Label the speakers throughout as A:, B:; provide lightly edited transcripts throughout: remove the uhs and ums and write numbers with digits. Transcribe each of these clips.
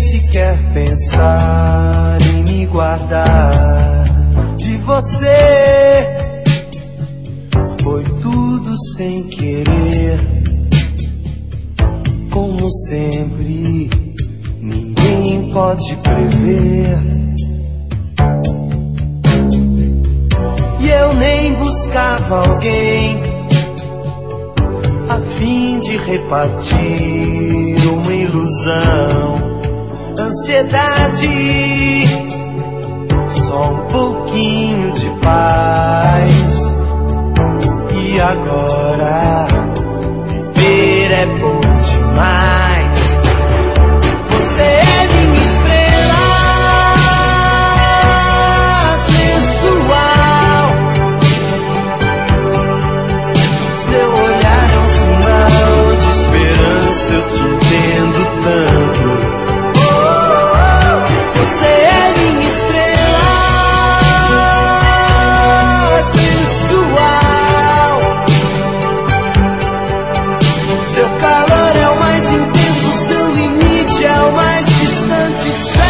A: sequer pensar em me guardar de você. Foi tudo sem querer, como sempre, ninguém pode prever. E eu nem buscava alguém a fim de repartir uma ilusão, ansiedade, só um pouquinho de paz. E agora viver é bom demais. Você é minha estrela sensual. Seu olhar é um sinal de esperança, eu te entendo tanto. Você é minha estrela sensual. Seu calor é o mais intenso, seu limite é o mais distante céu.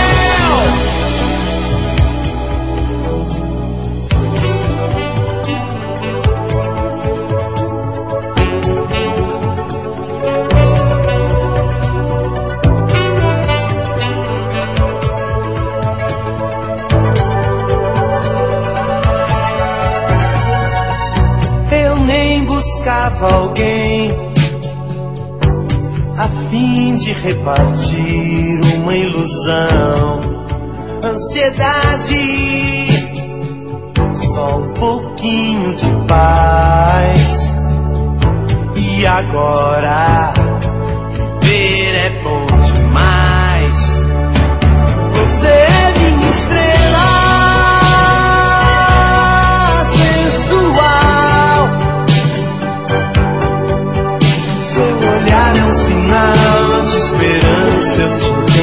A: Eu nem buscava alguém a fim de repartir uma ilusão, ansiedade, só um pouquinho de paz. E agora viver é bom demais. Você é minha estrela sensual. Seu olhar é um sinal de esperança, eu te